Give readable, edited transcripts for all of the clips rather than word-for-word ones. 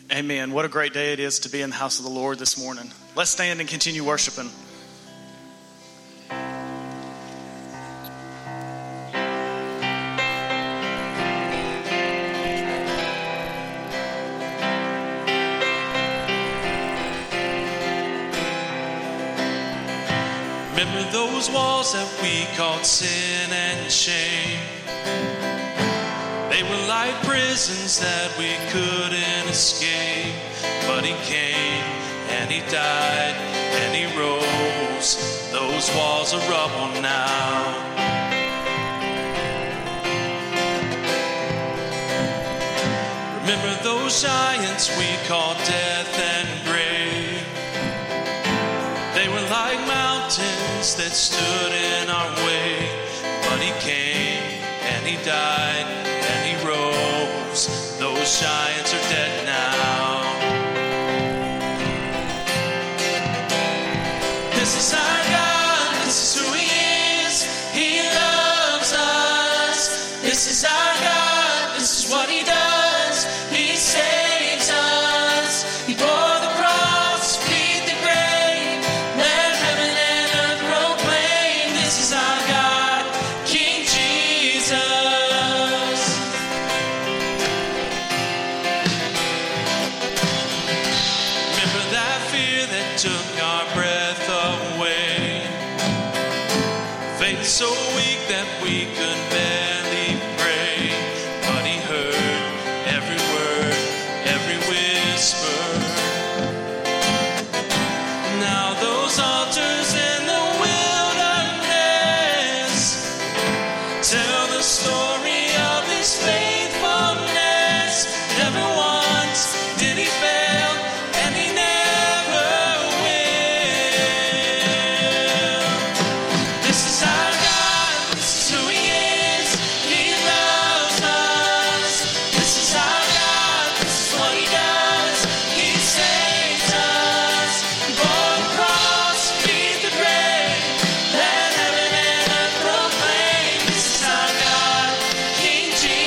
Amen. What a great day it is to be in the house of the Lord this morning. Let's stand and continue worshiping. Remember those walls that we called sin and shame? They were like prisons that we couldn't escape. But he came and he died and he rose. Those walls are rubble now. Remember those giants we called death and grave? They were like mountains that stood in our way. But he came and he died and he rose. Those giants are dead now. This is our God, this is who he is. He loves us. This is our God, this is what he does. He saves us. He bore the cross, beat the grave. Let heaven and earth proclaim. This is our God, King Jesus. Remember that fear that took our breath away. Faith so weak that we could barely pray. But he heard every word, every whisper. Now those altars in the wilderness tell the story of his faithfulness. Never once did he fail, and he never will. This is our God, this is who he is. He loves us. This is our God, this is what he does. He saves us. He bore the cross, beat the grave. Let heaven and earth proclaim. This is our God, King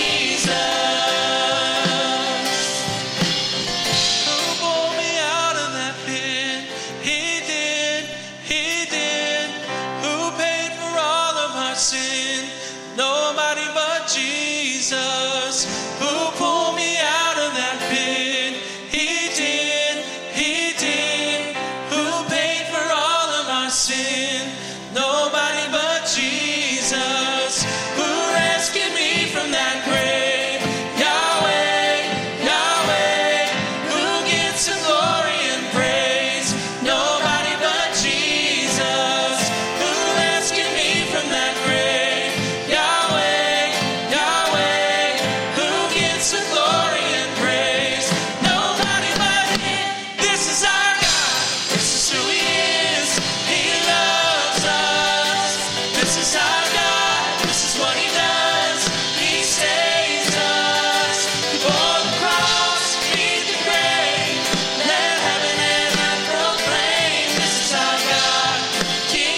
Jesus. Who pulled me out of that pit? He did, he did. Who paid for all of our sin? Nobody but Jesus. Who pulled me out of that pit? He did, he did. Who paid for all of our sin? Nobody but Jesus. Who rescued me from that grave? Yahweh, Yahweh. Who gets the glory and praise? Nobody but Jesus. Who rescued me from that grave? Yahweh, Yahweh. Who gets the glory and praise? Nobody but him. This is our God. This is who he is. He loves us. This is our God. This is what he does. He saves us. He bore the cross, beat the grave. Let heaven and earth proclaim. This is our God, King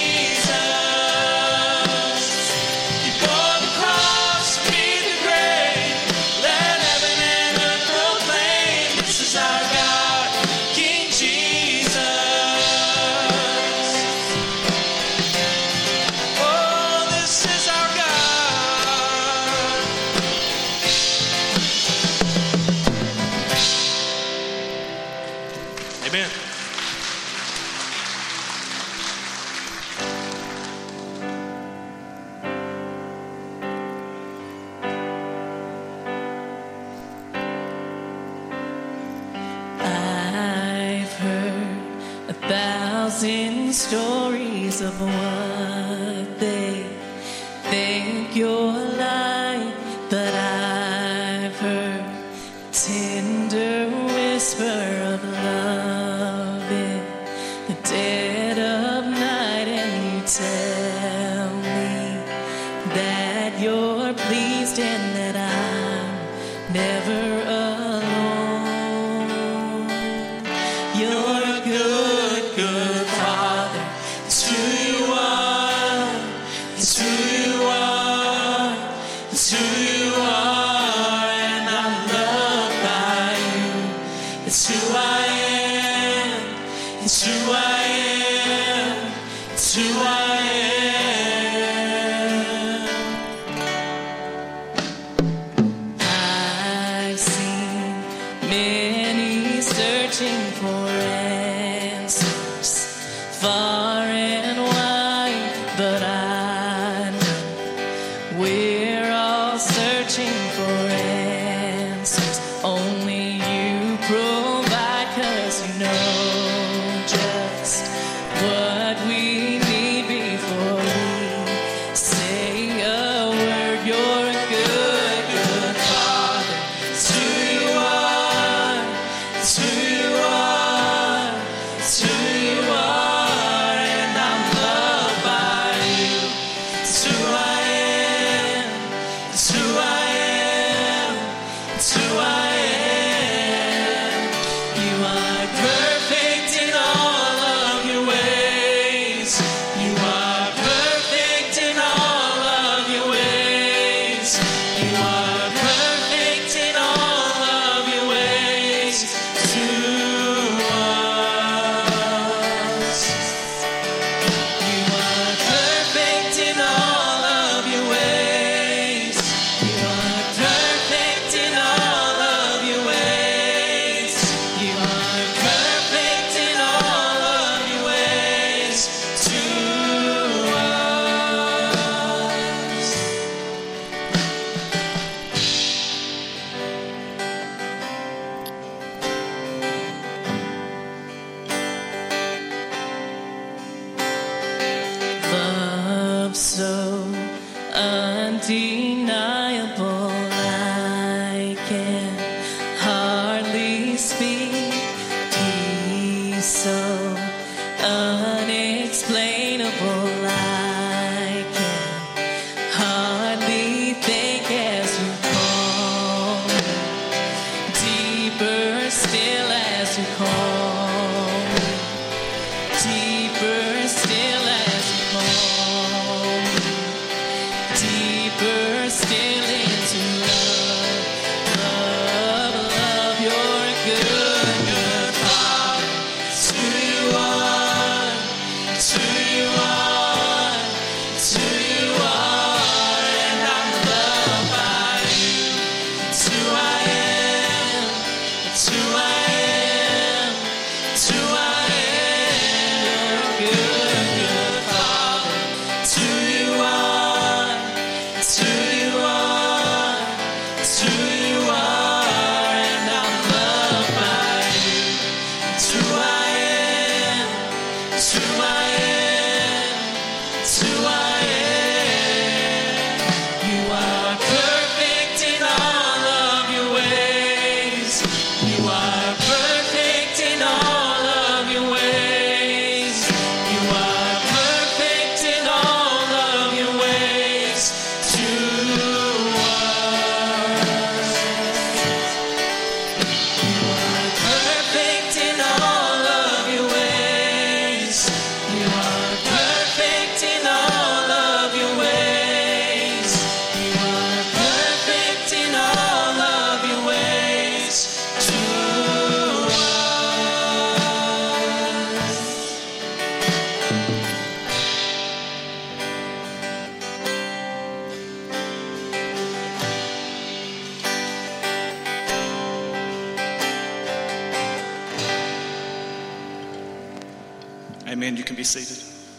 Jesus. He bore the cross, beat the grave. Let heaven and earth proclaim. This is our God, King Jesus. Oh, this is our God. Amen. I've heard 1,000 stories of what they think you're like, but I've heard tender whisper of love in the dead of night, and you tell me that you're pleased and that I'm never alone. You're a good, good Father. It's who you are. It's who you are. It's who you are. And I'm loved by you. Amen. You can be seated.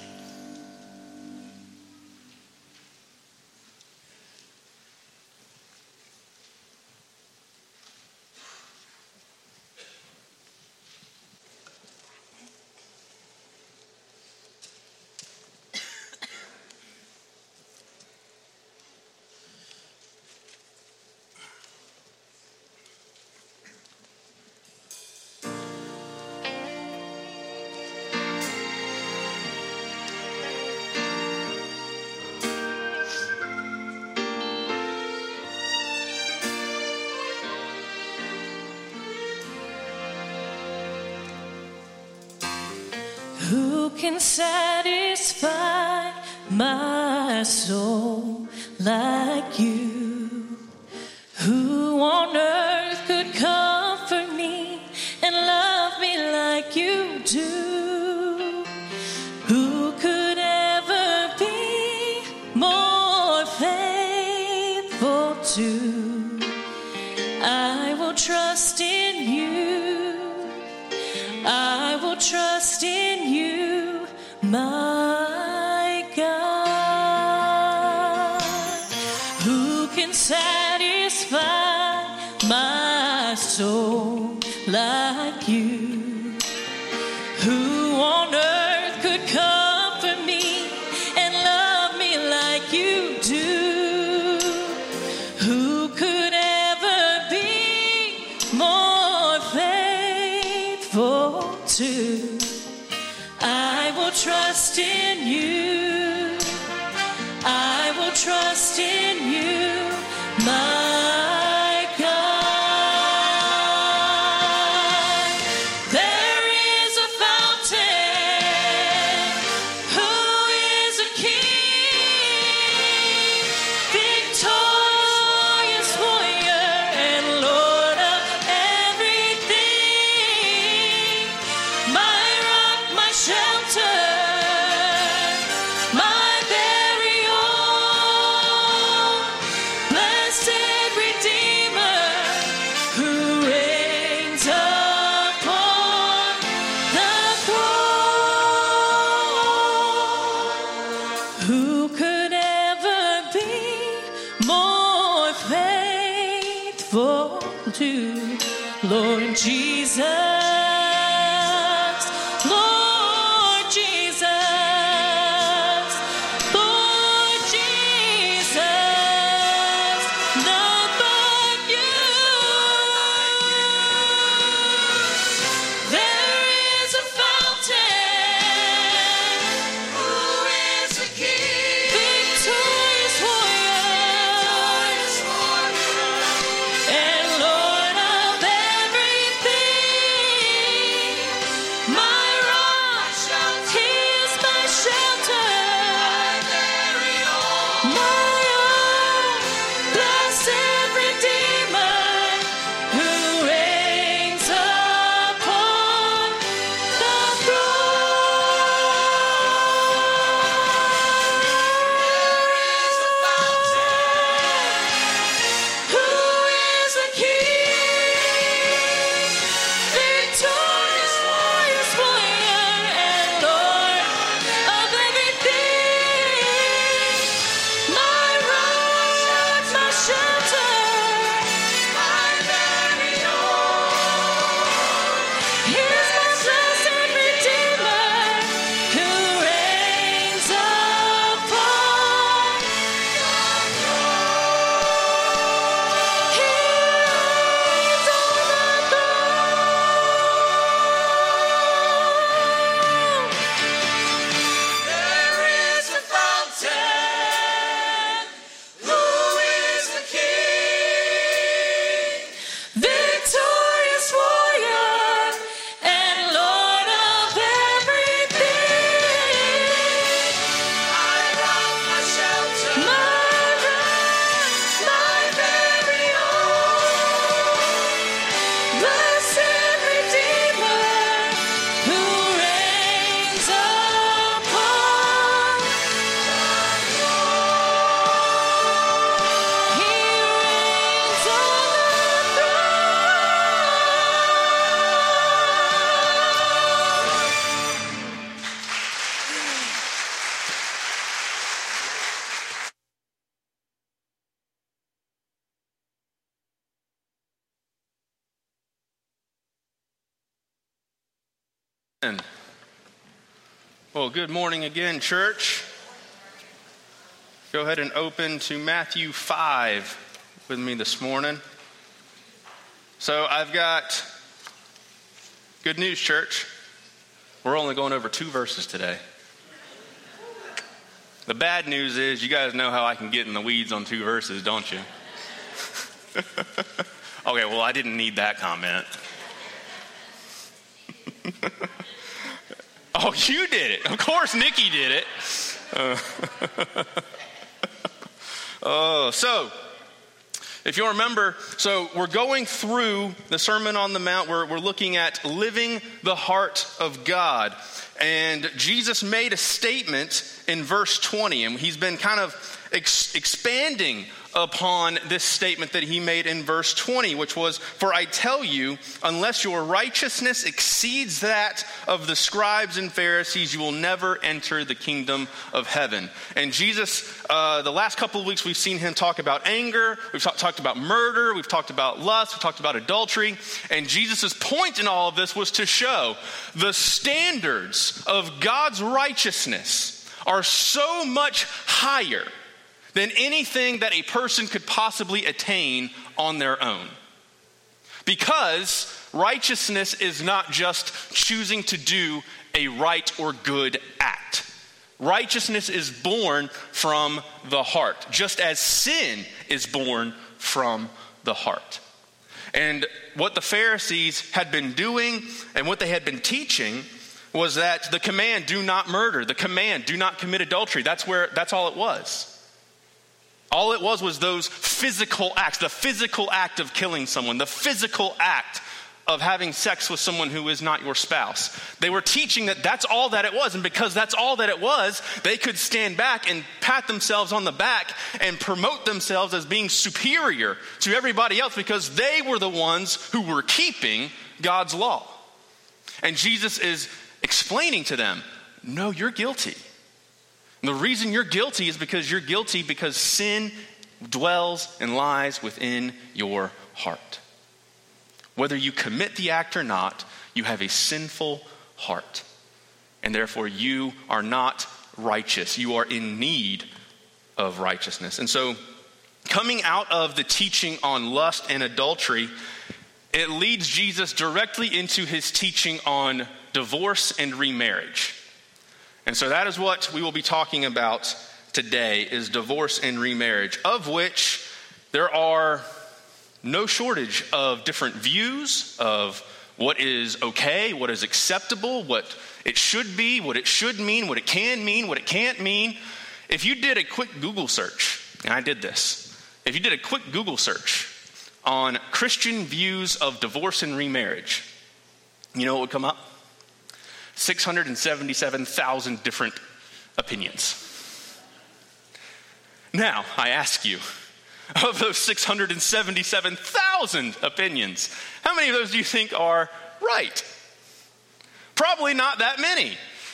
Who can satisfy my soul like you? Who on earth could comfort me and love me like you do? Who could ever be more faithful to? I will trust in you. I will trust in you, my God. Who can satisfy my soul like you? Who on earth could comfort me and love me like you do? Who could ever be more faithful to? I will trust in you. I will trust in you, my God. There is a fountain who is a king, victorious warrior and Lord of everything. My rock, my shelter, my very own, blessed Redeemer, who reigns upon the throne. Who could ever be more faithful to Lord Jesus? Lord Jesus, Lord Jesus, none but you. There is a fountain who is a king, victorious warrior and Lord of everything. Well, good morning again, church. Go ahead and open to Matthew 5 with me this morning. So I've got good news, church. We're only going over 2 verses today. The bad news is you guys know how I can get in the weeds on 2 verses, don't you? Okay, well, I didn't need that comment. Oh, you did it. Of course, Nikki did it. So if you remember, so we're going through the Sermon on the Mount. We're looking at living the heart of God. And Jesus made a statement in verse 20, and he's been kind of expanding upon this statement that he made in verse 20, which was, "For I tell you, unless your righteousness exceeds that of the scribes and Pharisees, you will never enter the kingdom of heaven." And Jesus, the last couple of weeks, we've seen him talk about anger, we've talked about murder, we've talked about lust, we've talked about adultery, and Jesus' point in all of this was to show the standards of God's righteousness are so much higher than anything that a person could possibly attain on their own. Because righteousness is not just choosing to do a right or good act. Righteousness is born from the heart, just as sin is born from the heart. And what the Pharisees had been doing and what they had been teaching was that the command, do not murder, the command, do not commit adultery, that's all it was. All it was those physical acts, the physical act of killing someone, the physical act of having sex with someone who is not your spouse. They were teaching that that's all that it was, and because that's all that it was, they could stand back and pat themselves on the back and promote themselves as being superior to everybody else because they were the ones who were keeping God's law. And Jesus is explaining to them, no, you're guilty. And the reason you're guilty is because you're guilty because sin dwells and lies within your heart. Whether you commit the act or not, you have a sinful heart. And therefore you are not righteous. You are in need of righteousness. And so coming out of the teaching on lust and adultery, it leads Jesus directly into his teaching on divorce and remarriage. And so that is what we will be talking about today, is divorce and remarriage, of which there are no shortage of different views of what is okay, what is acceptable, what it should be, what it should mean, what it can mean, what it can't mean. If you did a quick Google search, and I did this, if you did a quick Google search on Christian views of divorce and remarriage, you know what would come up? 677,000 different opinions. Now, I ask you, of those 677,000 opinions, how many of those do you think are right? Probably not that many.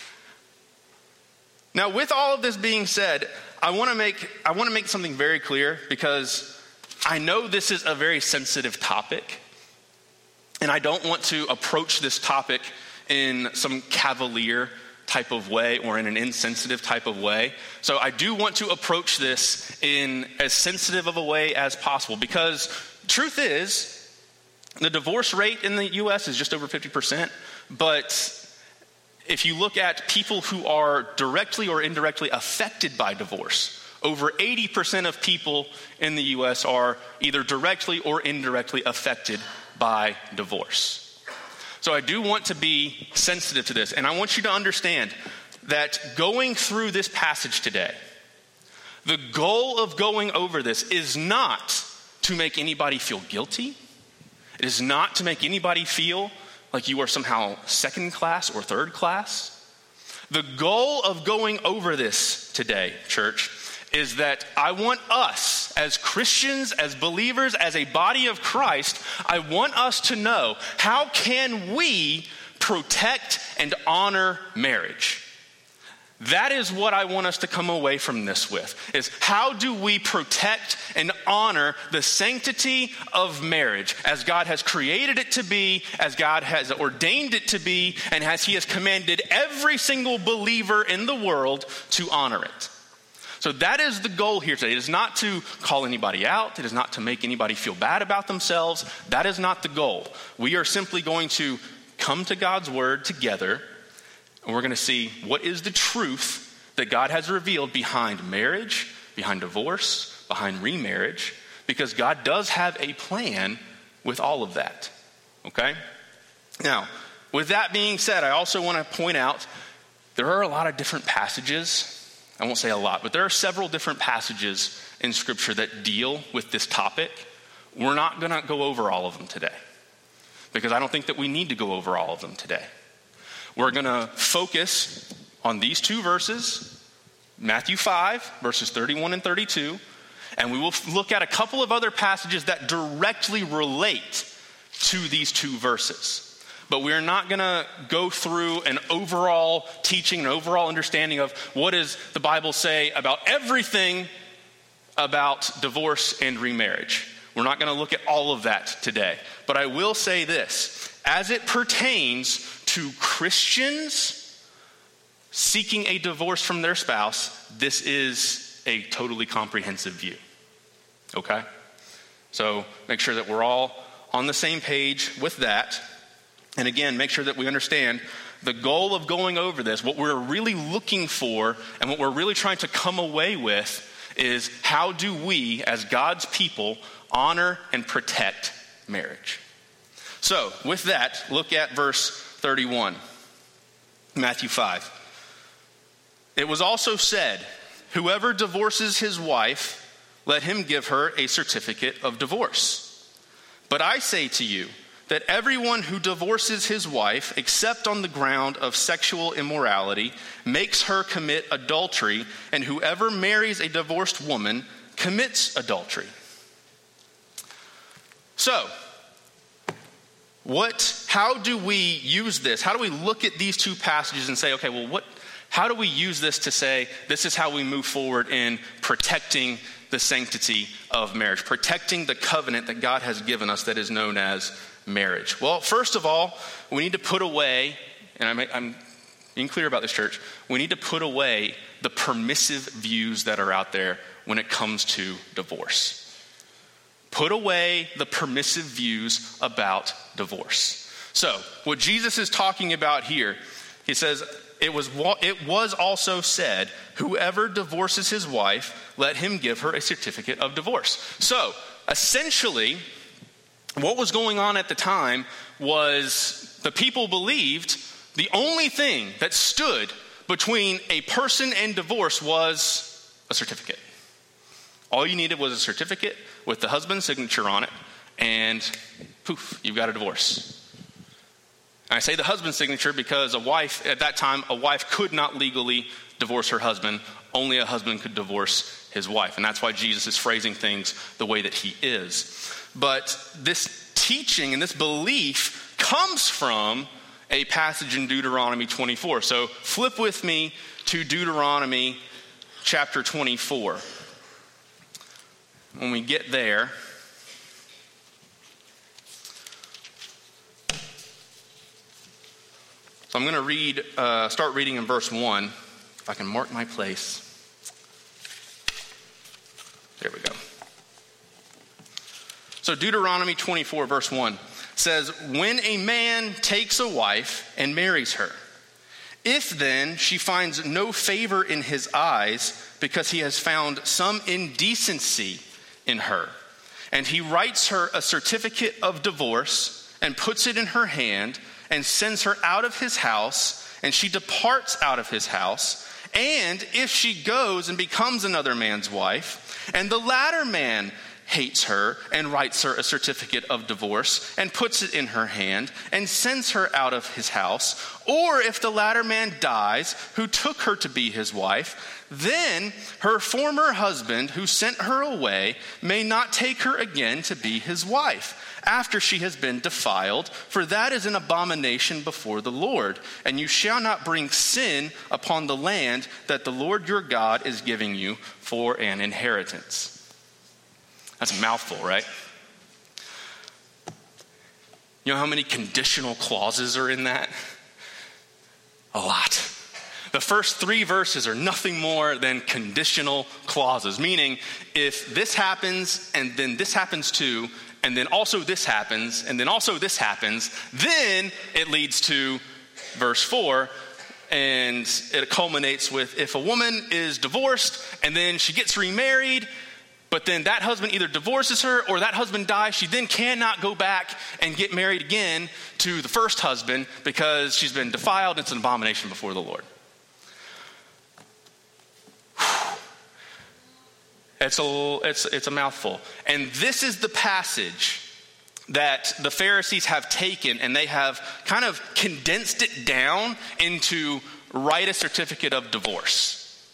Now, with all of this being said, I want to make something very clear, because I know this is a very sensitive topic, and I don't want to approach this topic in some cavalier type of way or in an insensitive type of way. So I do want to approach this in as sensitive of a way as possible, because truth is, the divorce rate in the U.S. is just over 50%, but if you look at people who are directly or indirectly affected by divorce, over 80% of people in the U.S. are either directly or indirectly affected by divorce. So I do want to be sensitive to this, and I want you to understand that going through this passage today, the goal of going over this is not to make anybody feel guilty. It is not to make anybody feel like you are somehow second class or third class. The goal of going over this today, church, is that I want us as Christians, as believers, as a body of Christ, I want us to know, how can we protect and honor marriage? That is what I want us to come away from this with, is how do we protect and honor the sanctity of marriage as God has created it to be, as God has ordained it to be, and as he has commanded every single believer in the world to honor it. So that is the goal here today. It is not to call anybody out. It is not to make anybody feel bad about themselves. That is not the goal. We are simply going to come to God's word together, and we're going to see what is the truth that God has revealed behind marriage, behind divorce, behind remarriage, because God does have a plan with all of that. Okay? Now, with that being said, I also want to point out there are a lot of different passages. I won't say a lot, but there are several different passages in Scripture that deal with this topic. We're not going to go over all of them today, because I don't think that we need to go over all of them today. We're going to focus on these two verses, Matthew 5, verses 31 and 32, and we will look at a couple of other passages that directly relate to these two verses. But we're not going to go through an overall teaching, an overall understanding of what does the Bible say about everything about divorce and remarriage. We're not going to look at all of that today. But I will say this, as it pertains to Christians seeking a divorce from their spouse, this is a totally comprehensive view. Okay? So make sure that we're all on the same page with that. And again, make sure that we understand the goal of going over this, what we're really looking for and what we're really trying to come away with is how do we, as God's people, honor and protect marriage. So with that, look at verse 31, Matthew 5. It was also said, whoever divorces his wife, let him give her a certificate of divorce. But I say to you, that everyone who divorces his wife, except on the ground of sexual immorality, makes her commit adultery, and whoever marries a divorced woman commits adultery. So, how do we use this? How do we look at these two passages and say, okay, well, how do we use this to say, this is how we move forward in protecting the sanctity of marriage, protecting the covenant that God has given us that is known as marriage? Well, first of all, we need to put away, and I'm being clear about this, church, we need to put away the permissive views that are out there when it comes to divorce. Put away the permissive views about divorce. So, what Jesus is talking about here, he says, it was also said, whoever divorces his wife, let him give her a certificate of divorce. So, essentially, what was going on at the time was the people believed the only thing that stood between a person and divorce was a certificate. All you needed was a certificate with the husband's signature on it, and poof, you've got a divorce. And I say the husband's signature because at that time, a wife could not legally divorce her husband. Only a husband could divorce his wife. And that's why Jesus is phrasing things the way that he is. But this teaching and this belief comes from a passage in Deuteronomy 24. So flip with me to Deuteronomy chapter 24. When we get there, so I'm going to start reading in verse 1. If I can mark my place. There we go. So Deuteronomy 24 verse 1 says, when a man takes a wife and marries her, if then she finds no favor in his eyes because he has found some indecency in her, and he writes her a certificate of divorce and puts it in her hand and sends her out of his house, and she departs out of his house, and if she goes and becomes another man's wife, and the latter man hates her and writes her a certificate of divorce and puts it in her hand and sends her out of his house, or if the latter man dies who took her to be his wife, then her former husband who sent her away may not take her again to be his wife after she has been defiled, for that is an abomination before the Lord. And you shall not bring sin upon the land that the Lord your God is giving you for an inheritance. That's a mouthful, right? You know how many conditional clauses are in that? A lot. The first 3 verses are nothing more than conditional clauses, meaning if this happens and then this happens too, and then also this happens, and then also this happens, then it leads to verse 4, and it culminates with if a woman is divorced and then she gets remarried, but then that husband either divorces her or that husband dies, she then cannot go back and get married again to the first husband because she's been defiled. It's an abomination before the Lord. It's a mouthful. And this is the passage that the Pharisees have taken and they have kind of condensed it down into write a certificate of divorce.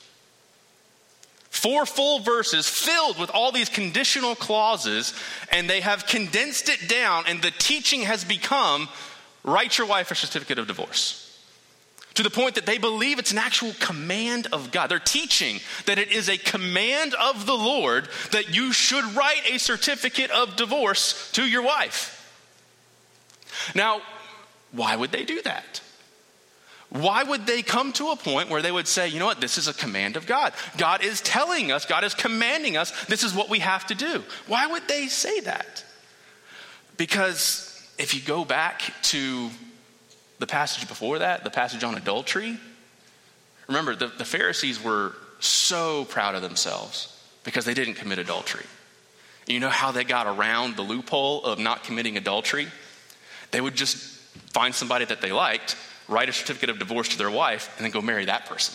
4 full verses filled with all these conditional clauses, and they have condensed it down, and the teaching has become write your wife a certificate of divorce. To the point that they believe it's an actual command of God. They're teaching that it is a command of the Lord that you should write a certificate of divorce to your wife. Now, why would they do that? Why would they come to a point where they would say, you know what, this is a command of God. God is telling us, God is commanding us, this is what we have to do. Why would they say that? Because if you go back to the passage before that, the passage on adultery, remember the Pharisees were so proud of themselves because they didn't commit adultery. You know how they got around the loophole of not committing adultery? They would just find somebody that they liked, write a certificate of divorce to their wife, and then go marry that person.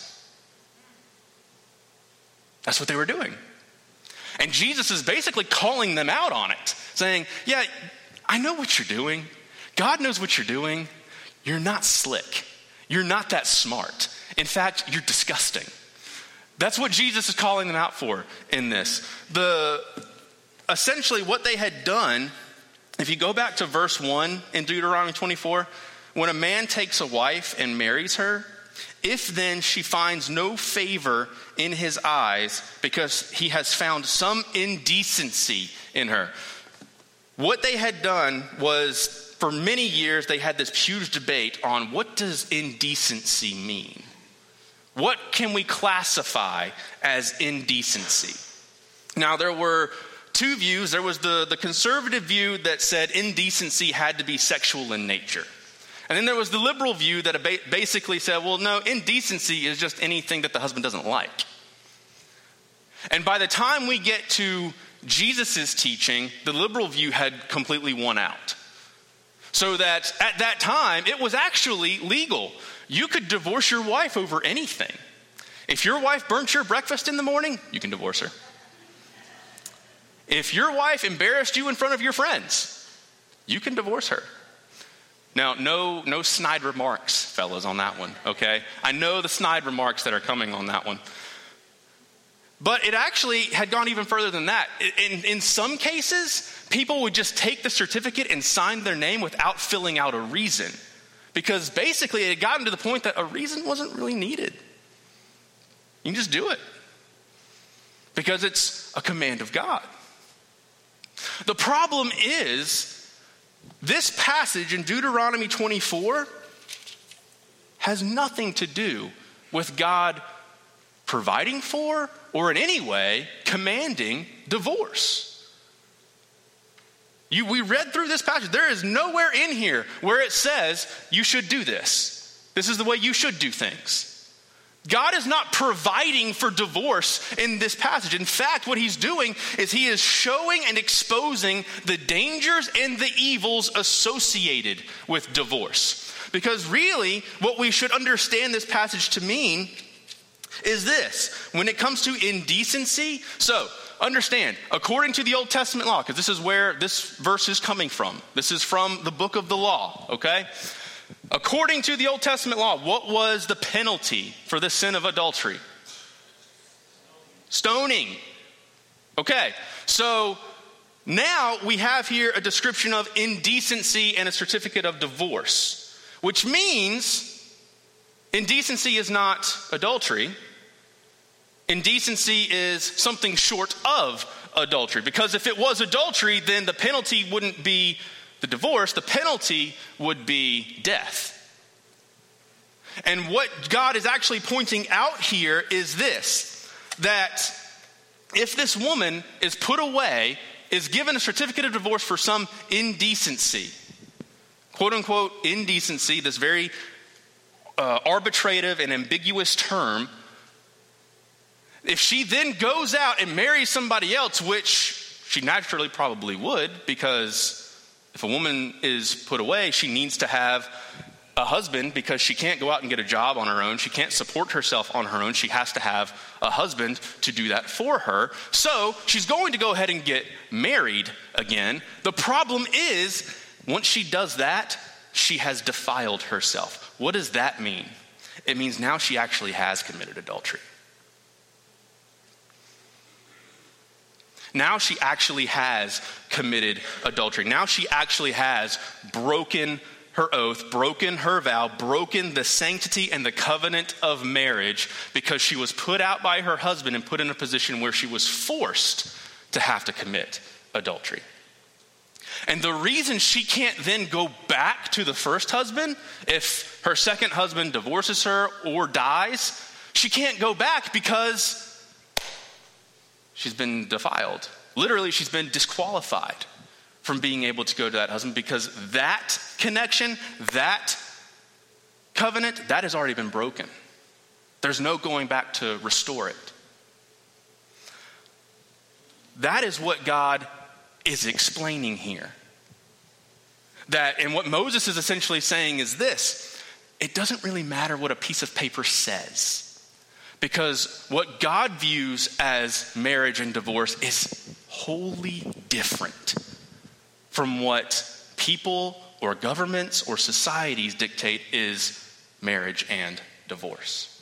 That's what they were doing. And Jesus is basically calling them out on it, saying, yeah, I know what you're doing. God knows what you're doing. You're not slick. You're not that smart. In fact, you're disgusting. That's what Jesus is calling them out for in this. Essentially what they had done, if you go back to verse 1 in Deuteronomy 24, when a man takes a wife and marries her, if then she finds no favor in his eyes because he has found some indecency in her. What they had done was, for many years, they had this huge debate on what does indecency mean? What can we classify as indecency? Now, there were 2 views. There was the conservative view that said indecency had to be sexual in nature. And then there was the liberal view that basically said, well, no, indecency is just anything that the husband doesn't like. And by the time we get to Jesus' teaching, the liberal view had completely won out. So that at that time, it was actually legal. You could divorce your wife over anything. If your wife burnt your breakfast in the morning, you can divorce her. If your wife embarrassed you in front of your friends, you can divorce her. Now, no snide remarks, fellas, on that one, okay? I know the snide remarks that are coming on that one. But it actually had gone even further than that. In some cases, people would just take the certificate and sign their name without filling out a reason. Because basically it had gotten to the point that a reason wasn't really needed. You can just do it. Because it's a command of God. The problem is, this passage in Deuteronomy 24 has nothing to do with God providing for or in any way commanding divorce. We read through this passage. There is nowhere in here where it says you should do this. This is the way you should do things. God is not providing for divorce in this passage. In fact, what he's doing is he is showing and exposing the dangers and the evils associated with divorce. Because really, what we should understand this passage to mean is this. When it comes to indecency, so understand, according to the Old Testament law, because this is where this verse is coming from. This is from the book of the law, okay? According to the Old Testament law, what was the penalty for the sin of adultery? Stoning. Okay, so now we have here a description of indecency and a certificate of divorce, which means indecency is not adultery. Indecency is something short of adultery. Because if it was adultery, then the penalty wouldn't be the divorce, the penalty would be death. And what God is actually pointing out here is this, that if this woman is put away, is given a certificate of divorce for some indecency, quote unquote indecency, this very arbitrative and ambiguous term, if she then goes out and marries somebody else, which she naturally probably would, because if a woman is put away, she needs to have a husband because she can't go out and get a job on her own. She can't support herself on her own. She has to have a husband to do that for her. So she's going to go ahead and get married again. The problem is, once she does that, she has defiled herself. What does that mean? It means now she actually has committed adultery. Now she actually has committed adultery. Now she actually has broken her oath, broken her vow, broken the sanctity and the covenant of marriage, because she was put out by her husband and put in a position where she was forced to have to commit adultery. And the reason she can't then go back to the first husband, if her second husband divorces her or dies, she can't go back because she's been defiled. Literally, she's been disqualified from being able to go to that husband, because that connection, that covenant, that has already been broken. There's no going back to restore it. That is what God is explaining here. And what Moses is essentially saying is this: it doesn't really matter what a piece of paper says. Because what God views as marriage and divorce is wholly different from what people or governments or societies dictate is marriage and divorce.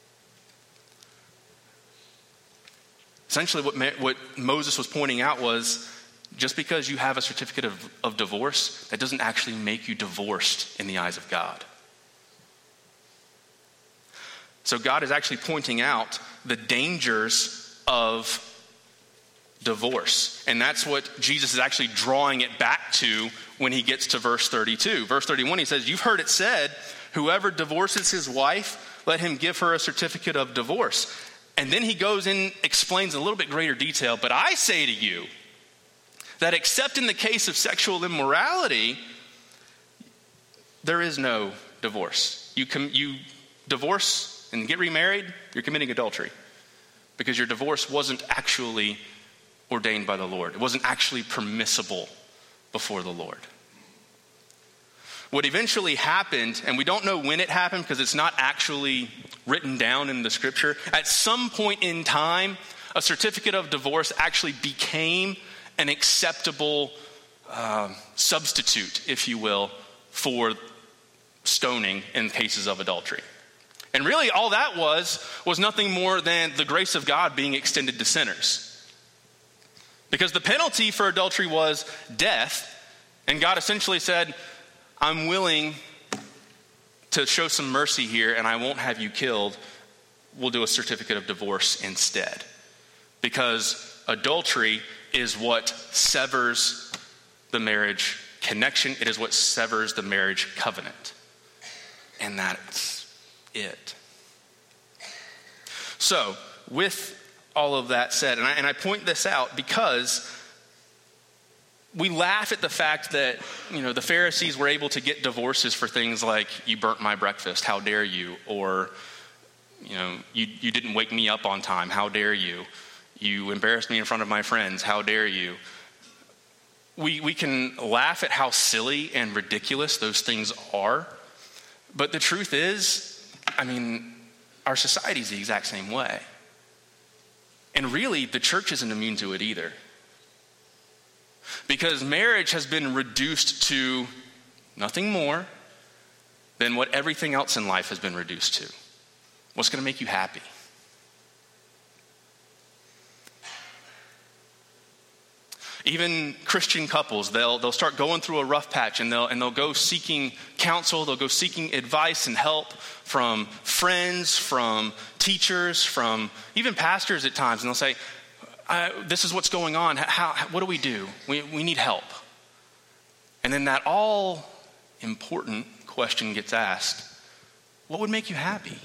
Essentially, what Moses was pointing out was, just because you have a certificate of divorce, that doesn't actually make you divorced in the eyes of God. So God is actually pointing out the dangers of divorce. And that's what Jesus is actually drawing it back to when he gets to verse 32. Verse 31, he says, "You've heard it said, whoever divorces his wife, let him give her a certificate of divorce." And then he goes and explains in a little bit greater detail, "But I say to you that except in the case of sexual immorality, there is no divorce. You divorce and get remarried, you're committing adultery, because your divorce wasn't actually ordained by the Lord. It wasn't actually permissible before the Lord." What eventually happened, and we don't know when it happened because it's not actually written down in the scripture, at some point in time, a certificate of divorce actually became an acceptable substitute, if you will, for stoning in cases of adultery. And really all that was nothing more than the grace of God being extended to sinners. Because the penalty for adultery was death, and God essentially said, "I'm willing to show some mercy here, and I won't have you killed. We'll do a certificate of divorce instead." Because adultery is what severs the marriage connection. It is what severs the marriage covenant. And that's it. So, with all of that said, and I point this out because we laugh at the fact that, the Pharisees were able to get divorces for things like, "You burnt my breakfast, how dare you?" Or, you didn't wake me up on time, how dare you? You embarrassed me in front of my friends, how dare you? We can laugh at how silly and ridiculous those things are. But the truth is, our society is the exact same way. And really, the church isn't immune to it either. Because marriage has been reduced to nothing more than what everything else in life has been reduced to. What's going to make you happy? Even Christian couples, they'll start going through a rough patch, and they'll go seeking counsel, they'll go seeking advice and help from friends, from teachers, from even pastors at times, and they'll say, this is what's going on. What do we do? We need help. And then that all important question gets asked: what would make you happy?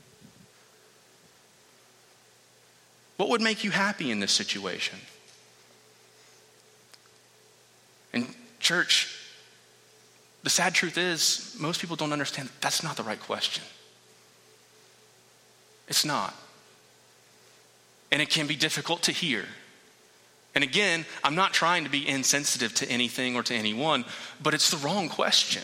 What would make you happy in this situation? And church, the sad truth is, most people don't understand that's not the right question. It's not. And it can be difficult to hear. And again, I'm not trying to be insensitive to anything or to anyone, but it's the wrong question.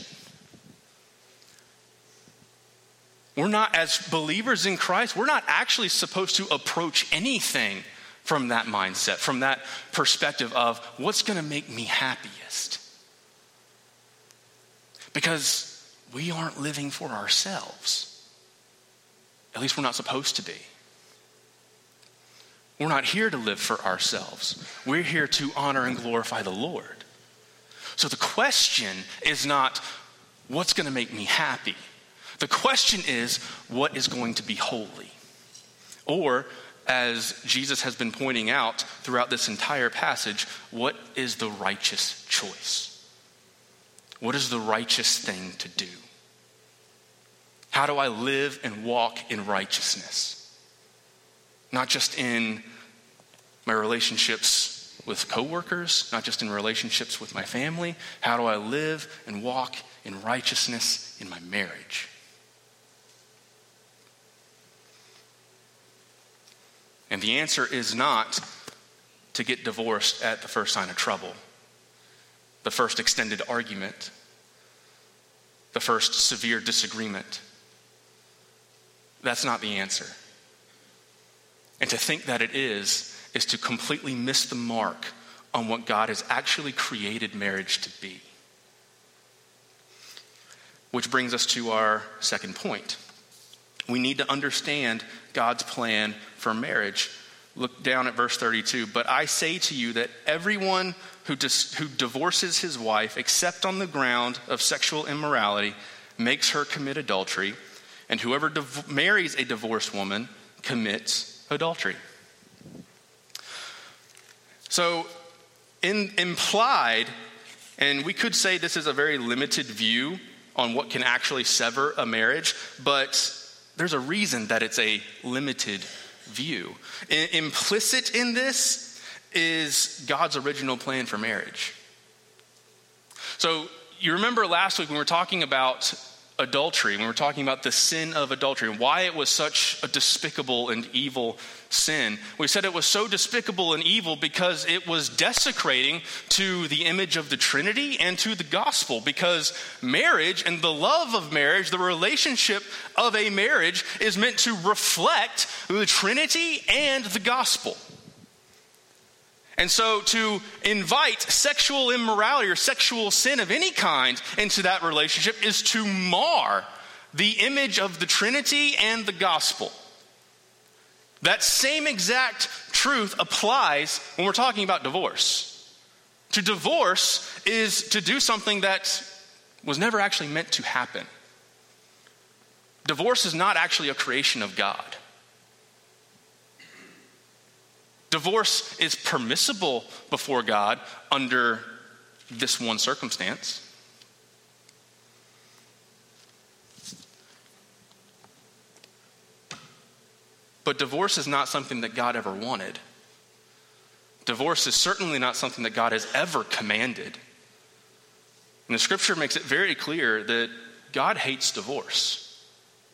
We're not, as believers in Christ, we're not actually supposed to approach anything from that mindset, from that perspective of what's going to make me happiest. Because we aren't living for ourselves. At least we're not supposed to be. We're not here to live for ourselves. We're here to honor and glorify the Lord. So the question is not, what's going to make me happy? The question is, what is going to be holy? Or, as Jesus has been pointing out throughout this entire passage, what is the righteous choice? What is the righteous thing to do? How do I live and walk in righteousness? Not just in my relationships with coworkers, not just in relationships with my family. How do I live and walk in righteousness in my marriage? And the answer is not to get divorced at the first sign of trouble, the first extended argument, the first severe disagreement. That's not the answer. And to think that it is to completely miss the mark on what God has actually created marriage to be. Which brings us to our second point. We need to understand God's plan for marriage. Look down at verse 32. But I say to you that everyone who divorces his wife, except on the ground of sexual immorality, makes her commit adultery. And whoever marries a divorced woman commits adultery. So, implied, and we could say this is a very limited view on what can actually sever a marriage, but there's a reason that it's a limited view. Implicit in this is God's original plan for marriage. So you remember last week when we were talking about adultery, when we were talking about the sin of adultery and why it was such a despicable and evil sin. We said it was so despicable and evil because it was desecrating to the image of the Trinity and to the gospel, because marriage and the love of marriage, the relationship of a marriage, is meant to reflect the Trinity and the gospel. And so to invite sexual immorality or sexual sin of any kind into that relationship is to mar the image of the Trinity and the gospel. That same exact truth applies when we're talking about divorce. To divorce is to do something that was never actually meant to happen. Divorce is not actually a creation of God. Divorce is permissible before God under this one circumstance. But divorce is not something that God ever wanted. Divorce is certainly not something that God has ever commanded. And the scripture makes it very clear that God hates divorce.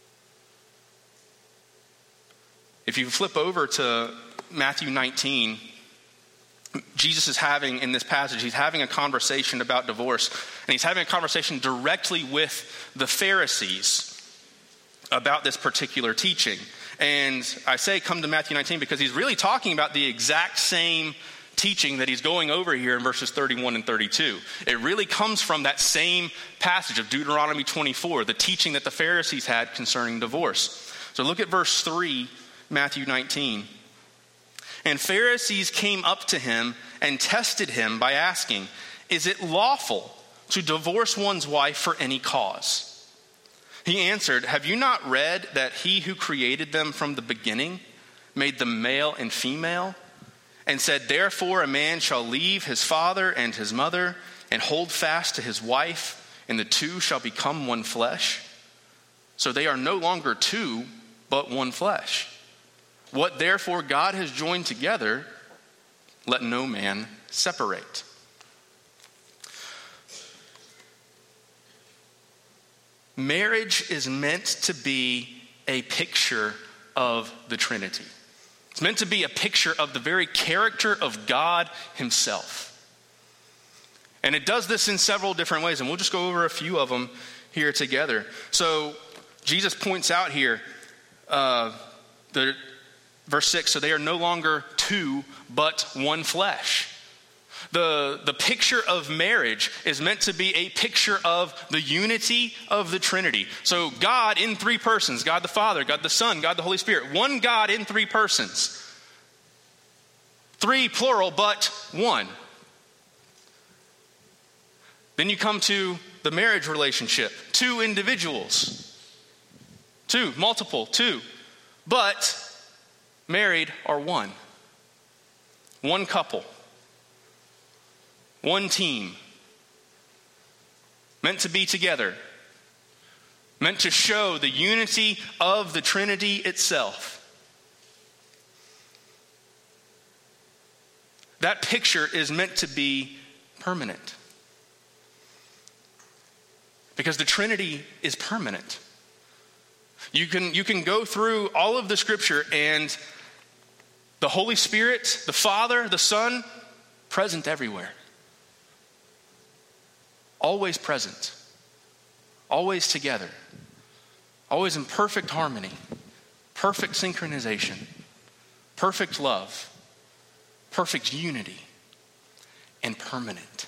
If you flip over to Matthew 19, Jesus is having, in this passage, he's having a conversation about divorce. And he's having a conversation directly with the Pharisees about this particular teaching. And I say come to Matthew 19 because he's really talking about the exact same teaching that he's going over here in verses 31 and 32. It really comes from that same passage of Deuteronomy 24, the teaching that the Pharisees had concerning divorce. So look at verse 3, Matthew 19. And Pharisees came up to him and tested him by asking, "Is it lawful to divorce one's wife for any cause?" He answered, "Have you not read that he who created them from the beginning made them male and female, and said, therefore a man shall leave his father and his mother and hold fast to his wife, and the two shall become one flesh? So they are no longer two, but one flesh. What therefore God has joined together, let no man separate." Marriage is meant to be a picture of the Trinity. It's meant to be a picture of the very character of God himself. And it does this in several different ways, and we'll just go over a few of them here together. So Jesus points out here, verse 6, so they are no longer two, but one flesh. The picture of marriage is meant to be a picture of the unity of the Trinity. So God in three persons, God the Father, God the Son, God the Holy Spirit. One God in three persons. Three plural, but one. Then you come to the marriage relationship. Two individuals. Two, multiple, two. But married are one. One couple. One team, meant to be together, meant to show the unity of the Trinity itself. That picture is meant to be permanent, because the Trinity is permanent. You can go through all of the Scripture, and the Holy Spirit, the Father, the Son, present everywhere. Always present, always together, always in perfect harmony, perfect synchronization, perfect love, perfect unity, and permanent.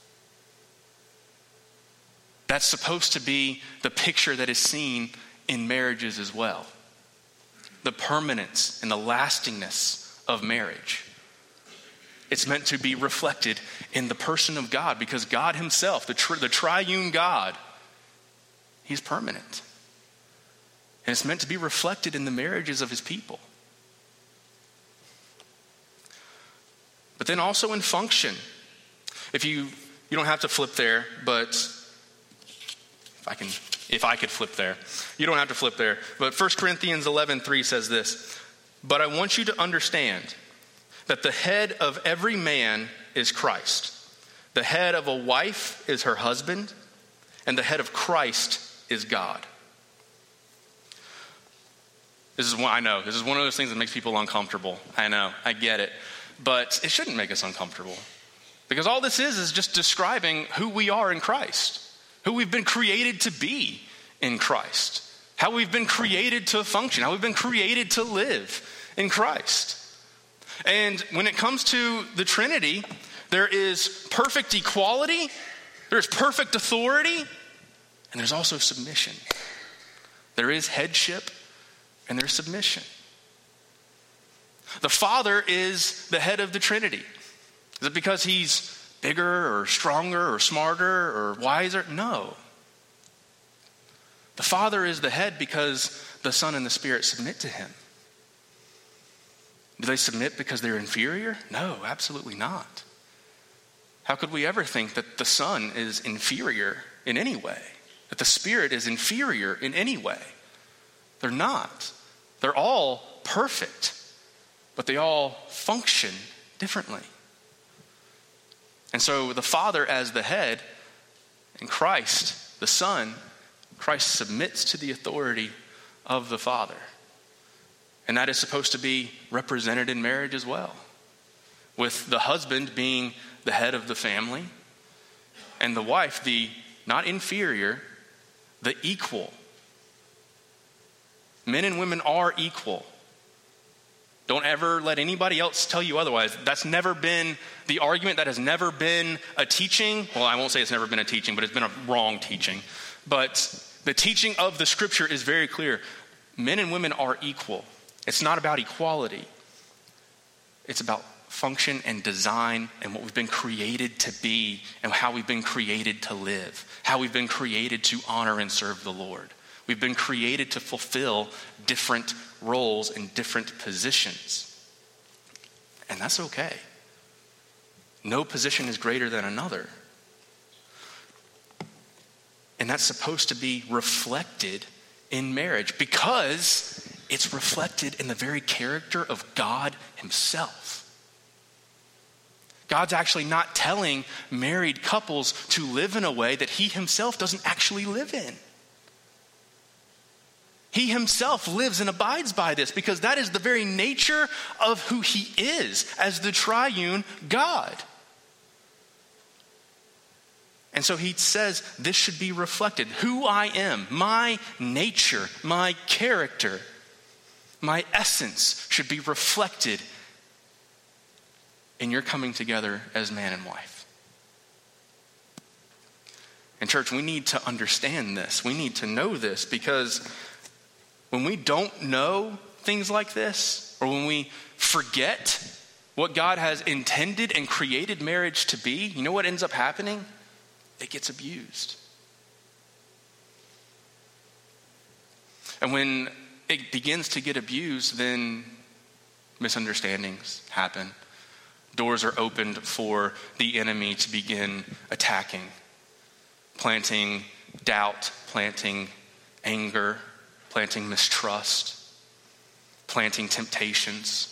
That's supposed to be the picture that is seen in marriages as well. The permanence and the lastingness of marriage. It's meant to be reflected in the person of God, because God himself, the triune God, he's permanent. And it's meant to be reflected in the marriages of his people. But then also in function. If you don't have to flip there, but if I could flip there. You don't have to flip there. But 1 Corinthians 11:3 says this, "But I want you to understand that the head of every man is Christ. The head of a wife is her husband, and the head of Christ is God." This is one of those things that makes people uncomfortable. I know, I get it. But it shouldn't make us uncomfortable. Because all this is just describing who we are in Christ, who we've been created to be in Christ, how we've been created to function, how we've been created to live in Christ. And when it comes to the Trinity, there is perfect equality, there's perfect authority, and there's also submission. There is headship and there's submission. The Father is the head of the Trinity. Is it because he's bigger or stronger or smarter or wiser? No. The Father is the head because the Son and the Spirit submit to him. Do they submit because they're inferior? No, absolutely not. How could we ever think that the Son is inferior in any way? That the Spirit is inferior in any way? They're not. They're all perfect, but they all function differently. And so the Father as the head, and Christ, the Son, Christ submits to the authority of the Father. And that is supposed to be represented in marriage as well, with the husband being the head of the family, and the wife the not inferior, the equal Men and women are equal. Don't ever let anybody else tell you otherwise. That's never been the argument. That has never been a teaching. Well, I won't say it's never been a teaching, but it's been a wrong teaching. But the teaching of the scripture is very clear. Men and women are equal. It's not about equality. It's about function and design and what we've been created to be and how we've been created to live, how we've been created to honor and serve the Lord. We've been created to fulfill different roles and different positions. And that's okay. No position is greater than another. And that's supposed to be reflected in marriage because it's reflected in the very character of God himself. God's actually not telling married couples to live in a way that he himself doesn't actually live in. He himself lives and abides by this because that is the very nature of who he is as the triune God. And so he says this should be reflected. Who I am, my nature, my character, my essence should be reflected in your coming together as man and wife. And church, we need to understand this. We need to know this because when we don't know things like this, or when we forget what God has intended and created marriage to be, you know what ends up happening? It gets abused. And when it begins to get abused, then misunderstandings happen. Doors are opened for the enemy to begin attacking, planting doubt, planting anger, planting mistrust, planting temptations.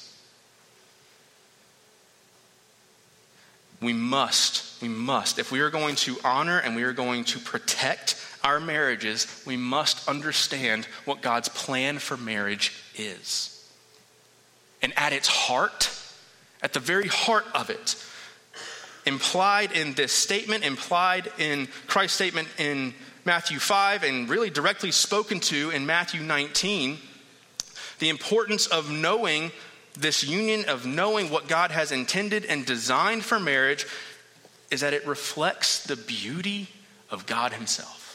We must, if we are going to honor and we are going to protect our marriages, we must understand what God's plan for marriage is. And at its heart, at the very heart of it, implied in this statement, implied in Christ's statement in Matthew 5, and really directly spoken to in Matthew 19, the importance of knowing this union, of knowing what God has intended and designed for marriage, is that it reflects the beauty of God himself.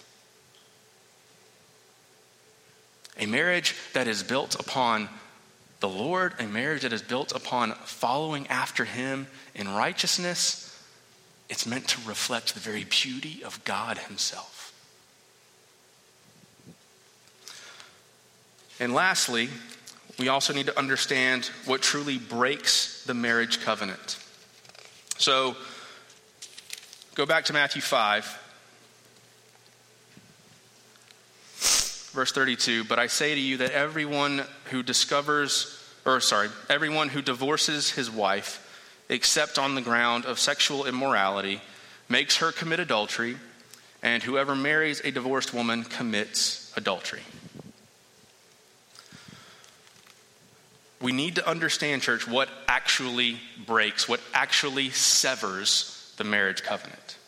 A marriage that is built upon the Lord, a marriage that is built upon following after him in righteousness, it's meant to reflect the very beauty of God himself. And lastly, we also need to understand what truly breaks the marriage covenant. So, go back to Matthew 5, verse 32. But I say to you that everyone who divorces his wife, except on the ground of sexual immorality, makes her commit adultery, and whoever marries a divorced woman commits adultery. We need to understand, church, what actually breaks, what actually severs the marriage covenant.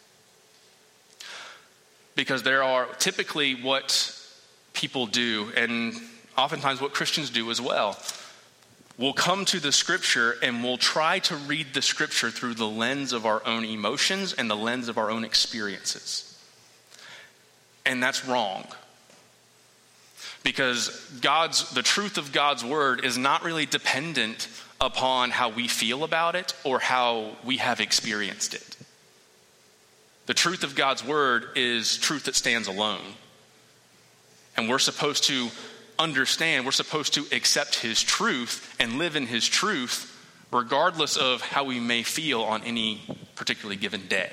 Because there are typically what people do, and oftentimes what Christians do as well. We'll come to the scripture and we'll try to read the scripture through the lens of our own emotions and the lens of our own experiences. And that's wrong. Because the truth of God's word is not really dependent upon how we feel about it or how we have experienced it. The truth of God's word is truth that stands alone. And we're supposed to understand, we're supposed to accept his truth and live in his truth regardless of how we may feel on any particularly given day.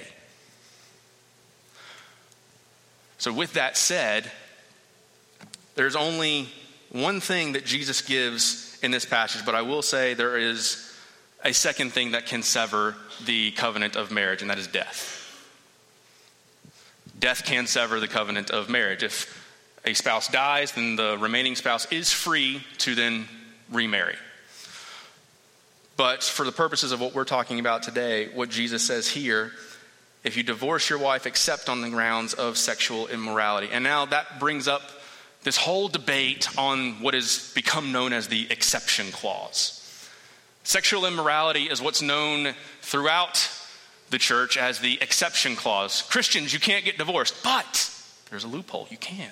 So with that said, there's only one thing that Jesus gives in this passage, but I will say there is a second thing that can sever the covenant of marriage, and that is death. Death can sever the covenant of marriage. If a spouse dies, then the remaining spouse is free to then remarry. But for the purposes of what we're talking about today, what Jesus says here, if you divorce your wife except on the grounds of sexual immorality. And now that brings up this whole debate on what has become known as the exception clause. Sexual immorality is what's known throughout the church as the exception clause. Christians, you can't get divorced, but there's a loophole. You can.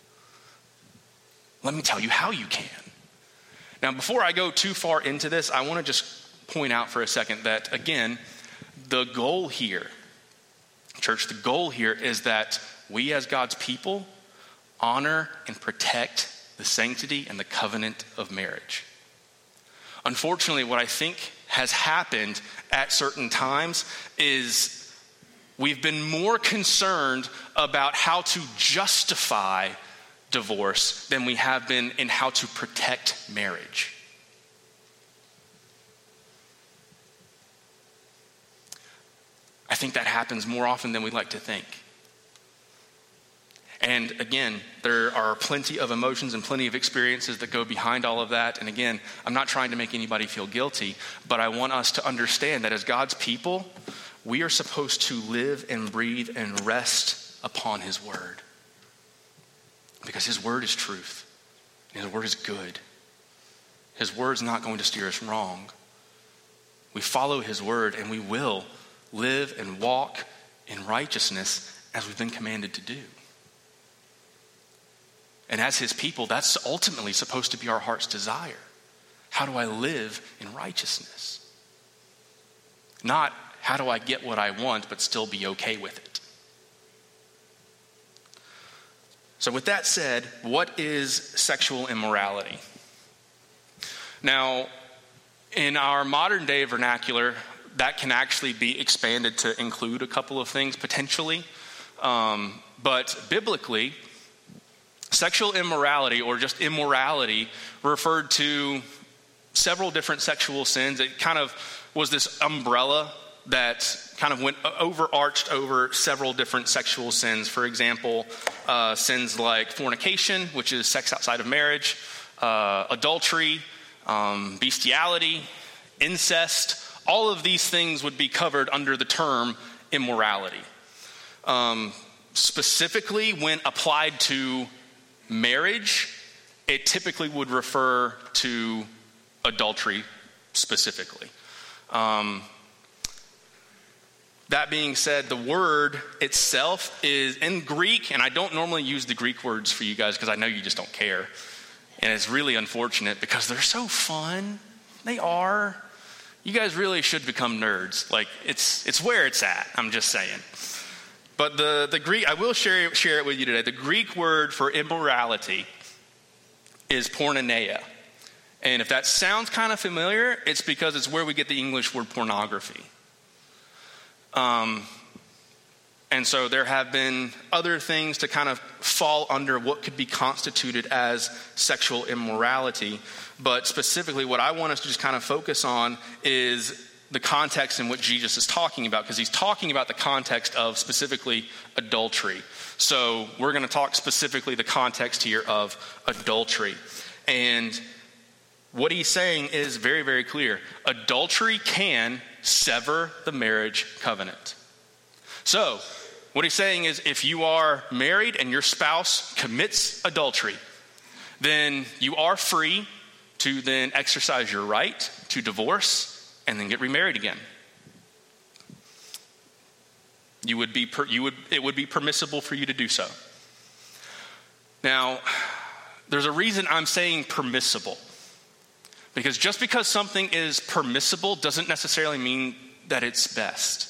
Let me tell you how you can. Now, before I go too far into this, I want to just point out for a second that, again, the goal here, church, the goal here is that we as God's people honor and protect the sanctity and the covenant of marriage. Unfortunately, what I think has happened at certain times is we've been more concerned about how to justify divorce than we have been in how to protect marriage. I think that happens more often than we'd like to think. And again, there are plenty of emotions and plenty of experiences that go behind all of that. And again, I'm not trying to make anybody feel guilty, but I want us to understand that as God's people, we are supposed to live and breathe and rest upon his word. Because his word is truth. And his word is good. His word's not going to steer us wrong. We follow his word and we will live and walk in righteousness as we've been commanded to do. And as his people, that's ultimately supposed to be our heart's desire. How do I live in righteousness? Not how do I get what I want, but still be okay with it. So with that said, what is sexual immorality? Now, in our modern day vernacular, that can actually be expanded to include a couple of things potentially. But biblically, sexual immorality, or just immorality, referred to several different sexual sins. It kind of was this umbrella that kind of went overarched over several different sexual sins. For example, sins like fornication, which is sex outside of marriage, adultery, bestiality, incest. All of these things would be covered under the term immorality. Specifically, when applied to marriage, it typically would refer to adultery specifically. That being said, the word itself is in Greek, and I don't normally use the Greek words for you guys because I know you just don't care. And it's really unfortunate because they're so fun. They are. You guys really should become nerds. Like, it's where it's at, I'm just saying. But the Greek, I will share it with you today. The Greek word for immorality is porneia. And if that sounds kind of familiar, it's because it's where we get the English word pornography. And so there have been other things to kind of fall under what could be constituted as sexual immorality. But specifically what I want us to just kind of focus on is the context in which Jesus is talking about, because he's talking about the context of specifically adultery. So we're going to talk specifically the context here of adultery. And what he's saying is very, very clear. Adultery can sever the marriage covenant. So what he's saying is if you are married and your spouse commits adultery, then you are free to then exercise your right to divorce and then get remarried again. It would be permissible for you to do so. Now, there's a reason I'm saying permissible. Because just because something is permissible doesn't necessarily mean that it's best.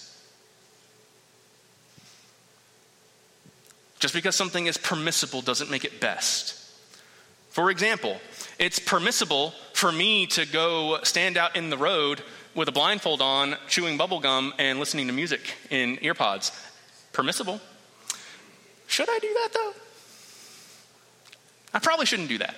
Just because something is permissible doesn't make it best. For example, it's permissible for me to go stand out in the road with a blindfold on, chewing bubble gum and listening to music in earpods. Permissible. Should I do that though? I probably shouldn't do that.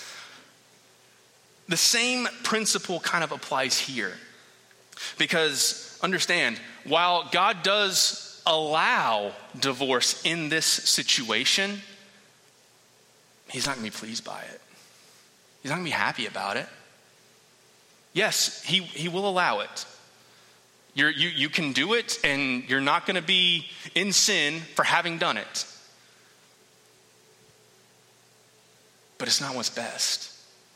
The same principle kind of applies here. Because understand, while God does allow divorce in this situation, he's not going to be pleased by it. He's not going to be happy about it. Yes, he will allow it. You can do it, and you're not going to be in sin for having done it. but it's not what's best.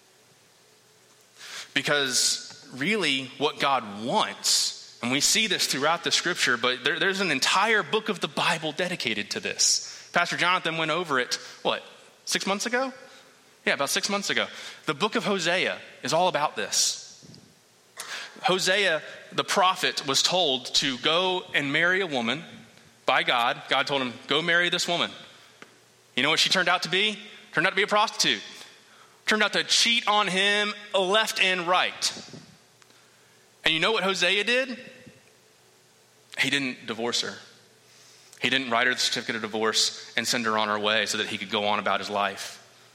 Because really what God wants, and we see this throughout the scripture, but there's an entire book of the Bible dedicated to this. Pastor Jonathan went over it, 6 months ago? Yeah, about 6 months ago. The book of Hosea is all about this. Hosea, the prophet, was told to go and marry a woman by God. God told him, go marry this woman. You know what she turned out to be? Turned out to be a prostitute. Turned out to cheat on him left and right. And you know what Hosea did? He didn't divorce her. He didn't write her the certificate of divorce and send her on her way so that he could go on about his life.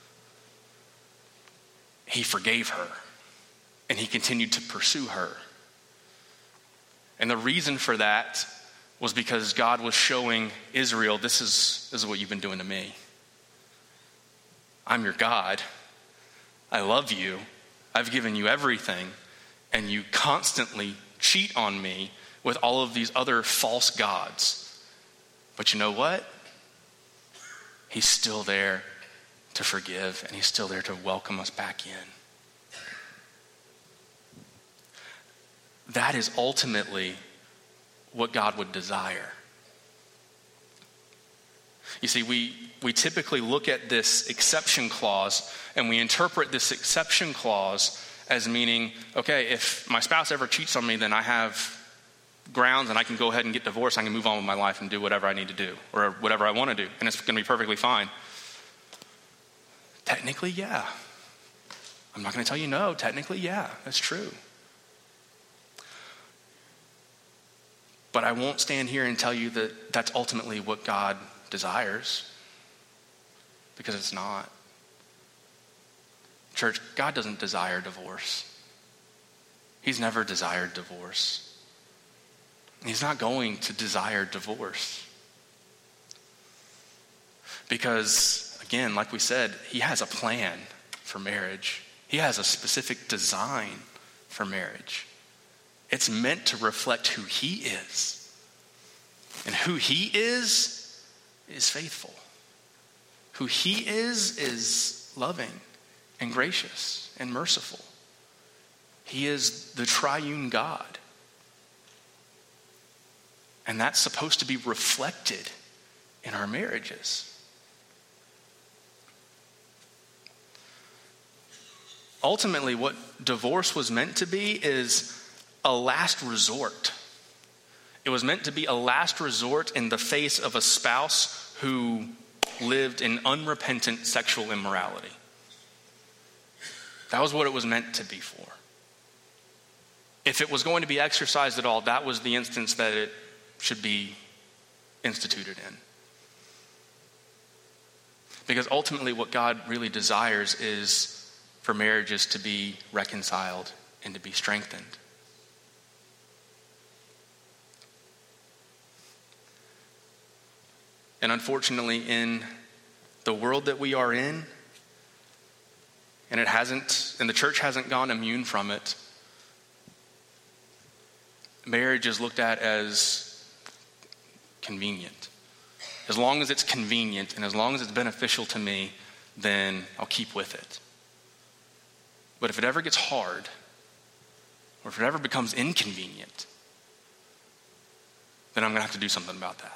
He forgave her, and he continued to pursue her. And the reason for that was because God was showing Israel, this is what you've been doing to me. I'm your God. I love you. I've given you everything, and you constantly cheat on me with all of these other false gods. But you know what? He's still there to forgive, and he's still there to welcome us back in. That is ultimately what God would desire. You see, we typically look at this exception clause, and we interpret this exception clause as meaning, okay, if my spouse ever cheats on me, then I have grounds and I can go ahead and get divorced. I can move on with my life and do whatever I need to do or whatever I want to do, and it's going to be perfectly fine. Technically, yeah. I'm not going to tell you no. Technically, yeah, that's true. But I won't stand here and tell you that that's ultimately what God desires, because it's not. Church, God doesn't desire divorce. He's never desired divorce. He's not going to desire divorce. Because, again, like we said, he has a plan for marriage. He has a specific design for marriage. It's meant to reflect who he is. And who he is faithful. Who he is loving and gracious and merciful. He is the triune God. And that's supposed to be reflected in our marriages. Ultimately, what divorce was meant to be is a last resort. It was meant to be a last resort in the face of a spouse who lived in unrepentant sexual immorality. That was what it was meant to be for. If it was going to be exercised at all, that was the instance that it should be instituted in. Because ultimately what God really desires is for marriages to be reconciled and to be strengthened. And unfortunately, in the world that we are in, and the church hasn't gone immune from it, marriage is looked at as convenient. As long as it's convenient and as long as it's beneficial to me, then I'll keep with it. But if it ever gets hard, or if it ever becomes inconvenient, then I'm going to have to do something about that.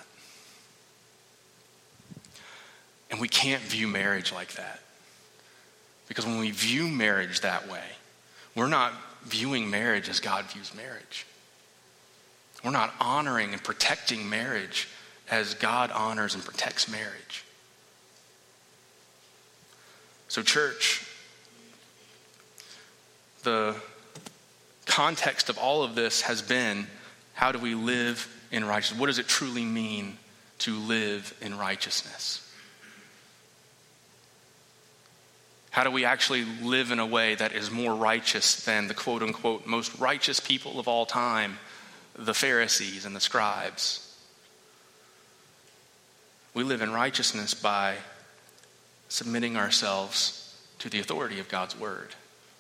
And we can't view marriage like that. Because when we view marriage that way, we're not viewing marriage as God views marriage. We're not honoring and protecting marriage as God honors and protects marriage. So church, the context of all of this has been, how do we live in righteousness? What does it truly mean to live in righteousness? How do we actually live in a way that is more righteous than the quote-unquote most righteous people of all time, the Pharisees and the scribes? We live in righteousness by submitting ourselves to the authority of God's word.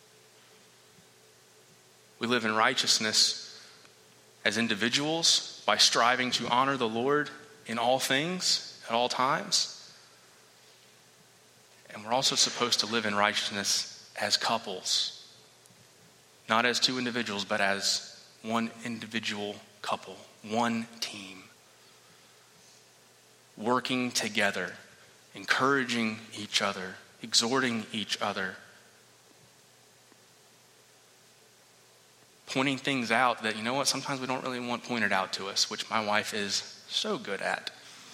We live in righteousness as individuals by striving to honor the Lord in all things at all times. And we're also supposed to live in righteousness as couples. Not as two individuals, but as one individual couple, one team. Working together, encouraging each other, exhorting each other, pointing things out that, you know what, sometimes we don't really want pointed out to us, which my wife is so good at.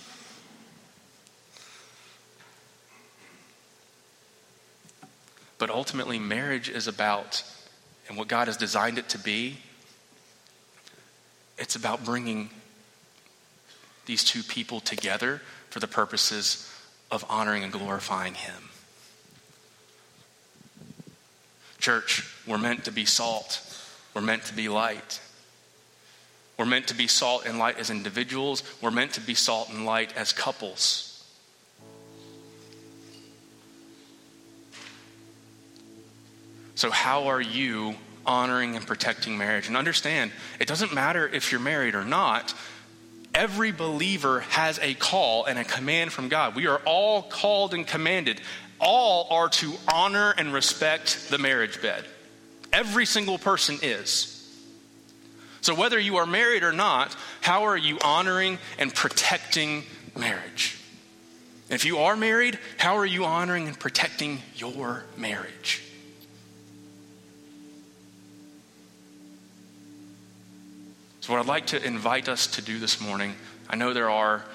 But ultimately, marriage is about, and what God has designed it to be, it's about bringing these two people together for the purposes of honoring and glorifying Him. Church, we're meant to be salt. We're meant to be light. We're meant to be salt and light as individuals. We're meant to be salt and light as couples. So how are you honoring and protecting marriage? And understand, it doesn't matter if you're married or not. Every believer has a call and a command from God. We are all called and commanded. All are to honor and respect the marriage bed. Every single person is. So whether you are married or not, how are you honoring and protecting marriage? If you are married, how are you honoring and protecting your marriage? So what I'd like to invite us to do this morning, I know there are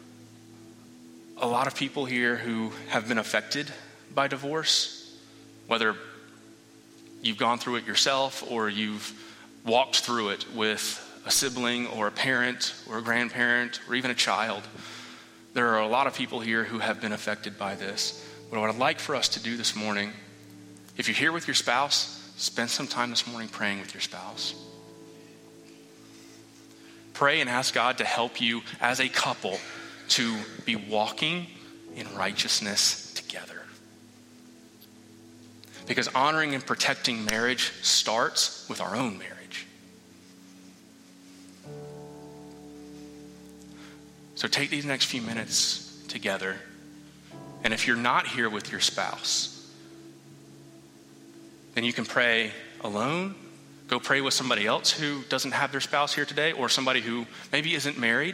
a lot of people here who have been affected by divorce, whether you've gone through it yourself or you've walked through it with a sibling or a parent or a grandparent or even a child. There are a lot of people here who have been affected by this. But what I'd like for us to do this morning, if you're here with your spouse, spend some time this morning praying with your spouse. Pray and ask God to help you as a couple to be walking in righteousness together. Because honoring and protecting marriage starts with our own marriage. So take these next few minutes together. And if you're not here with your spouse, then you can pray alone. Go pray with somebody else who doesn't have their spouse here today, or somebody who maybe isn't married.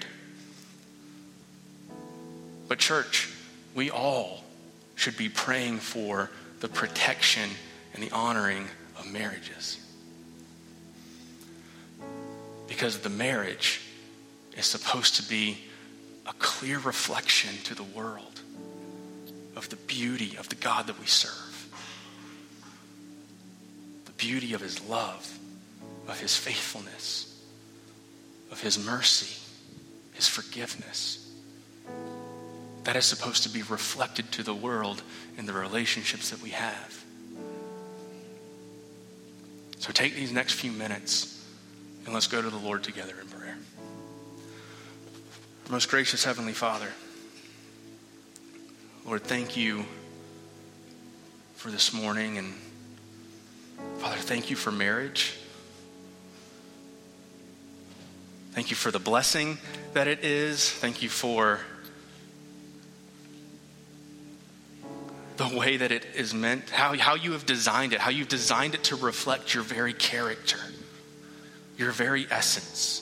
But church, we all should be praying for the protection and the honoring of marriages. Because the marriage is supposed to be a clear reflection to the world of the beauty of the God that we serve. The beauty of His love, of His faithfulness, of His mercy, His forgiveness. That is supposed to be reflected to the world in the relationships that we have. So take these next few minutes and let's go to the Lord together in prayer. Our most gracious Heavenly Father, Lord, thank you for this morning. And Father, thank you for marriage. Thank you for the blessing that it is. Thank you for the way that it is meant, how you have designed it, how you've designed it to reflect your very character, your very essence.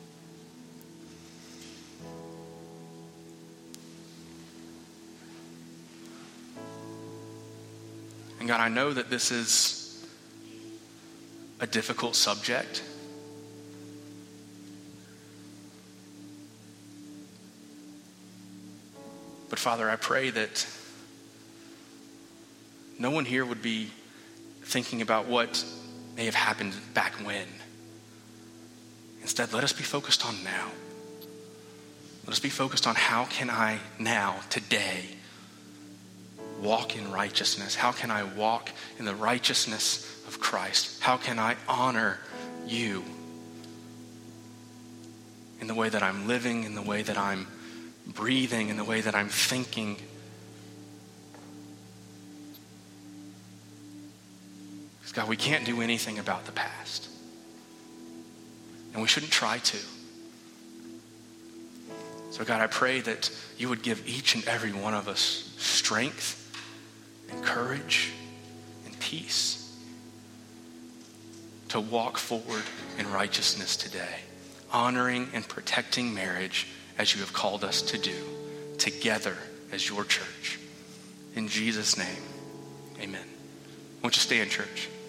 And God, I know that this is a difficult subject. But Father, I pray that no one here would be thinking about what may have happened back when. Instead, let us be focused on now. Let us be focused on how can I now, today, walk in righteousness? How can I walk in the righteousness of Christ? How can I honor you in the way that I'm living, in the way that I'm breathing, in the way that I'm thinking? Because God, we can't do anything about the past. And we shouldn't try to. So God, I pray that you would give each and every one of us strength courage and peace to walk forward in righteousness today, honoring and protecting marriage as you have called us to do, together as your church. In Jesus' name, amen. Won't you stand, church?